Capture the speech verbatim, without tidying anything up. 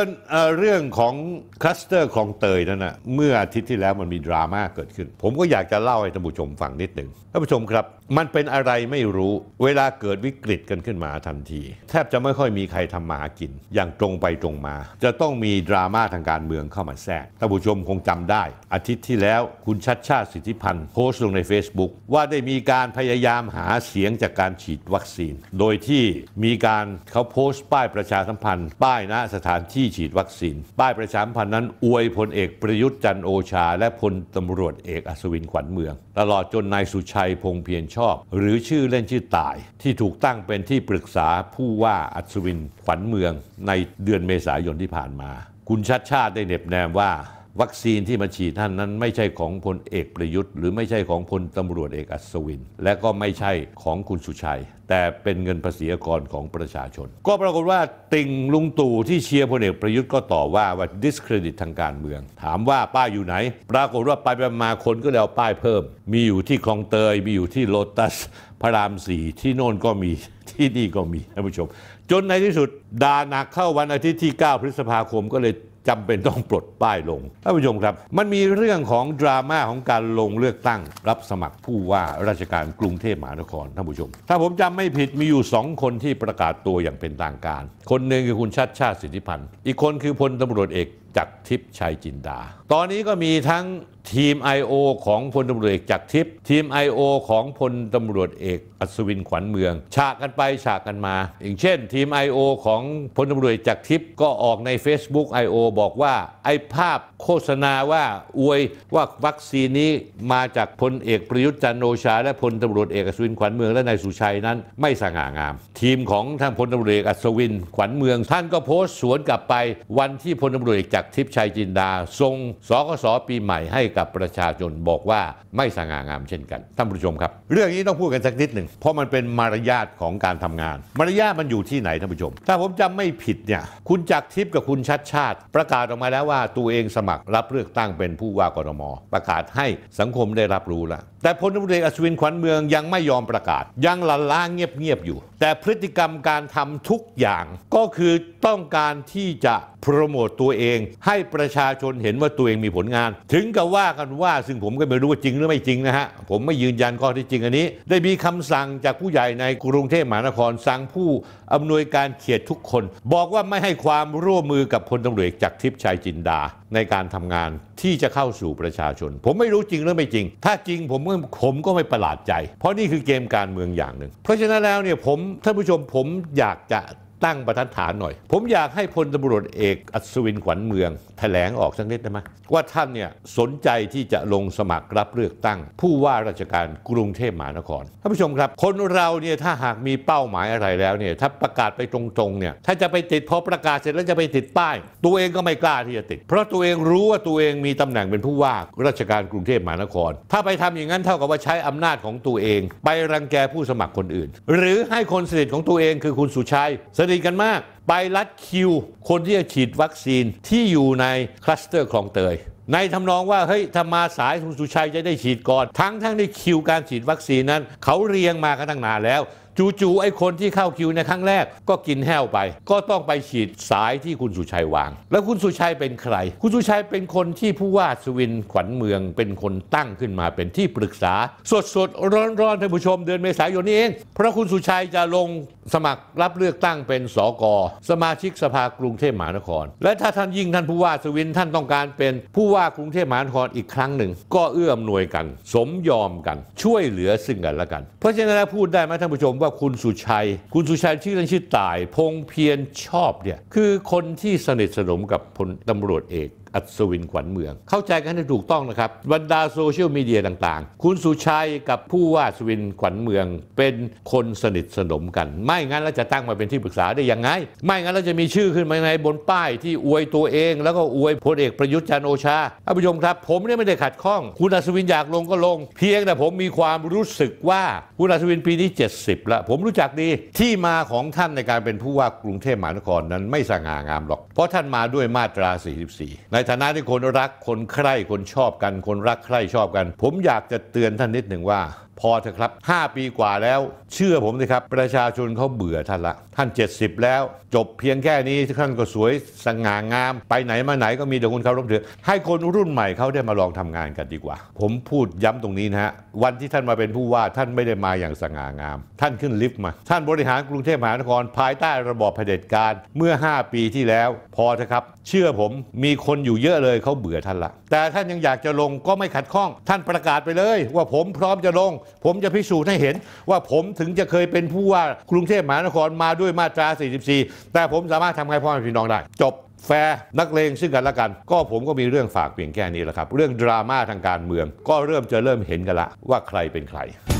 ญเอ่อเรื่องของคลัสเตอร์คลองเตยนั่นนะเมื่ออาทิตย์ที่แล้วมันมีดราม่าเกิดขึ้นผมก็อยากจะเล่าให้ท่านผู้ชมฟังนิดหนึ่งท่านผู้ชมครับมันเป็นอะไรไม่รู้เวลาเกิดวิกฤตกันขึ้นมาทันทีแทบจะไม่ค่อยมีใครทำมาหากินอย่างตรงไปตรงมาจะต้องมีดราม่าทางการเมืองเข้ามาแทรกท่านผู้ชมคงจำได้อาทิตย์ที่แล้วคุณชัชชาติสิทธิพันธ์โพสต์ลงใน Facebook ว่าได้มีการพยายามหาเสียงจากการฉีดวัคซีนโดยที่มีการเขาโพสต์ป้ายประชาสัมพันธ์ป้ายณสถานที่ฉีดวัคซีนป้ายประชาสัมพันธ์นั้นอวยพลเอกประยุทธ์จันทร์โอชาและพลตำรวจเอกอัศวินขวัญเมืองตลอดจนนายสุชัยพงษ์เพียรชอบหรือชื่อเล่นชื่อต่ายที่ถูกตั้งเป็นที่ปรึกษาผู้ว่าอัศวินขวัญเมืองในเดือนเมษายนที่ผ่านมาคุณชัดชาติได้เน็บแนมว่าวัคซีนที่มาฉีดท่านนั้นไม่ใช่ของพลเอกประยุทธ์หรือไม่ใช่ของพลตำรวจเอกอัศวินและก็ไม่ใช่ของคุณสุชัยแต่เป็นเงินภาษีกรของประชาชนก็ปรากฏว่าติ่งลุงตู่ที่เชียร์พลเอกประยุทธ์ก็ต่อว่าว่า discredit ทางการเมืองถามว่าป้ายอยู่ไหนปรากฏว่าไปมาคนก็เลยเอาป้ายเพิ่มมีอยู่ที่คลองเตยมีอยู่ที่โลตัสพระรามสี่ที่โน่นก็มีที่นี่ก็มีท่านผู้ชมจนในที่สุดด่าหนักเข้าวันอาทิตย์ที่เก้าพฤษภาคมก็เลยจำเป็นต้องปลดป้ายลงท่านผู้ชมครับมันมีเรื่องของดราม่าของการลงเลือกตั้งรับสมัครผู้ว่าราชการกรุงเทพมหานครท่านผู้ชมถ้าผมจำไม่ผิดมีอยู่สองคนที่ประกาศตัวอย่างเป็นทางการคนหนึ่งคือคุณชัชชาติสิทธิพันธ์อีกคนคือพลตำรวจเอกจักรทิพย์ชัยจินดาตอนนี้ก็มีทั้งทีม ไอ โอ ของพลตำรวจเอกจักรทิพย์ทีม ไอ โอ ของพลตำรวจเอกอัศวินขวัญเมืองฉากกันไปฉากกันมาอย่างเช่นทีม ไอ โอ ของพลตำรวจเอกจักรทิพย์ก็ออกใน Facebook ไอ โอ บอกว่าไอ้ภาพโฆษณาว่าอวยว่าวัคซีนนี้มาจากพลเอกประยุทธ์จันทร์โอชาและพลตำรวจเอกอัศวินขวัญเมืองและนายสุชัยนั้นไม่สง่างามทีมของทางพลตำรวจเอกอัศวินขวัญเมืองท่านก็โพสต์สวนกลับไปวันที่พลตำรวจเอกจักรทิพย์ชัยจินดาทรงสกสปีใหม่ให้กับประชาชนบอกว่าไม่สง่างามเช่นกันท่านผู้ชมครับเรื่องนี้ต้องพูดกันสักนิดหนึ่งเพราะมันเป็นมารยาทของการทำงานมารยาทมันอยู่ที่ไหนท่านผู้ชมถ้าผมจำไม่ผิดเนี่ยคุณจักรทิพย์กับคุณชัดชาติประกาศออกมาแล้วว่าตัวเองสมัครรับเลือกตั้งเป็นผู้ว่ากทมประกาศให้สังคมได้รับรู้แล้วแต่พลตำรวจเอกอัศวินขวัญเมืองยังไม่ยอมประกาศยังละล้างเงียบๆอยู่แต่พฤติกรรมการทำทุกอย่างก็คือต้องการที่จะโปรโมตตัวเองให้ประชาชนเห็นว่าตัวเองมีผลงานถึงกับว่ากันว่าซึ่งผมก็ไม่รู้ว่าจริงหรือไม่จริงนะฮะผมไม่ยืนยันข้อที่จริงอันนี้ได้มีคำสั่งจากผู้ใหญ่ในกรุงเทพมหานครสั่งผู้อำนวยการเขตทุกคนบอกว่าไม่ให้ความร่วมมือกับพลตำรวจเอกจักรทิพย์ชัยจินดาในการทำงานที่จะเข้าสู่ประชาชนผมไม่รู้จริงหรือไม่จริงถ้าจริงผมก็ผมก็ไม่ประหลาดใจเพราะนี่คือเกมการเมืองอย่างหนึ่งเพราะฉะนั้นแล้วเนี่ยผมท่านผู้ชมผมอยากจะตั้งบรรทัดฐานหน่อยผมอยากให้พลตำรวจเอกอัศวินขวัญเมืองแถลงออกสักนิดได้ไหมว่าท่านเนี่ยสนใจที่จะลงสมัครรับเลือกตั้งผู้ว่าราชการกรุงเทพมหานครท่านผู้ชมครับคนเราเนี่ยถ้าหากมีเป้าหมายอะไรแล้วเนี่ยถ้าประกาศไปตรงๆเนี่ยถ้าจะไปติดพอประกาศเสร็จแล้วจะไปติดป้ายตัวเองก็ไม่กล้าที่จะติดเพราะตัวเองรู้ว่าตัวเองมีตำแหน่งเป็นผู้ว่าราชการกรุงเทพมหานครถ้าไปทำอย่างนั้นเท่ากับว่าใช้อำนาจของตัวเองไปรังแกผู้สมัครคนอื่นหรือให้คนสนิทของตัวเองคือคุณสุชัยสนิทกันมากไปลัดคิวคนที่จะฉีดวัคซีนที่อยู่ในคลัสเตอร์คลองเตยในทำนองว่าเฮ้ยถ้ามาสายคุณสุชัยจะได้ฉีดก่อนทั้งทั้งในคิวการฉีดวัคซีนนั้นเขาเรียงมากันตั้งนานแล้วจู่ๆไอ้คนที่เข้าคิวในครั้งแรกก็กินแห้วไปก็ต้องไปฉีดสายที่คุณสุชัยวางแล้วคุณสุชัยเป็นใครคุณสุชัยเป็นคนที่ผู้ว่าอัศวินขวัญเมืองเป็นคนตั้งขึ้นมาเป็นที่ปรึกษาสดๆร้อนๆท่านผู้ชมเดือนเมษายนนี้เองเพราะคุณสุชัยจะลงสมัครรับเลือกตั้งเป็นสกสมาชิกสภากรุงเทพมหานครและถ้าท่านยิ่งท่านผู้ว่าอัศวินท่านต้องการเป็นผู้ว่ากรุงเทพมหานครอีกครั้งหนึ่งก็เอื้ออำนวยกันสมยอมกันช่วยเหลือซึ่งกันและกันเพราะฉะนั้นแล้วพูดได้ไหมท่านผู้ชมว่าคุณสุชัยคุณสุชัยชื่อเล่นชื่อต่ายพงษ์เพียรชอบเนี่ยคือคนที่สนิทสนมกับพลตำรวจเอกอัศวินขวัญเมืองเข้าใจกันให้ถูกต้องนะครับบรรดาโซเชียลมีเดียต่างๆคุณสุชัยกับผู้ว่าอัศวินขวัญเมืองเป็นคนสนิทสนมกันไม่งั้นแล้วจะตั้งมาเป็นที่ปรึกษาได้ยังไงไม่งั้นแล้วจะมีชื่อขึ้นมาในบนป้ายที่อวยตัวเองแล้วก็อวยพลเอกประยุทธ์จันทร์โอชาท่านผู้ชมครับผมเนี่ยไม่ได้ขัดข้องคุณอัศวินอยากลงก็ลงเพียงแต่ผมมีความรู้สึกว่าคุณอัศวินปีนี้เจ็ดสิบแล้วผมรู้จักดีที่มาของท่านในการเป็นผู้ว่ากรุงเทพมหานครนั้นไม่สง่างามหรอกเพราะท่านมาด้วยมาตราสี่สิบสี่ในฐานะที่คนรักคนใคร่คนชอบกันคนรักใคร่ชอบกันผมอยากจะเตือนท่านนิดหนึ่งว่าพอเถอะครับห้าปีกว่าแล้วเชื่อผมสิครับประชาชนเขาเบื่อท่านละท่านเจ็ดสิบแล้วจบเพียงแค่นี้ท่านก็สวยสง่างามไปไหนมาไหนก็มีแต่คนเคารพถือให้คนรุ่นใหม่เขาได้มาลองทำงานกันดีกว่าผมพูดย้ำตรงนี้นะฮะวันที่ท่านมาเป็นผู้ว่าท่านไม่ได้มาอย่างสง่างามท่านขึ้นลิฟต์มาท่านบริหารกรุงเทพมหานครภายใต้ระบอบเผด็จการเมื่อห้าปีที่แล้วพอเถอะครับเชื่อผมมีคนอยู่เยอะเลยเขาเบื่อท่านละแต่ท่านยังอยากจะลงก็ไม่ขัดข้องท่านประกาศไปเลยว่าผมพร้อมจะลงผมจะพิสูจน์ให้เห็นว่าผมถึงจะเคยเป็นผู้ว่ากรุงเทพมหานครมาด้วยมาตราสี่สิบสี่แต่ผมสามารถทำให้พ่อแม่พี่น้องได้จบแฟร์นักเลงซึ่งกันและกันก็ผมก็มีเรื่องฝากเพียงแค่นี้แหละครับเรื่องดราม่าทางการเมืองก็เริ่มจะเริ่มเห็นกันละว่าใครเป็นใคร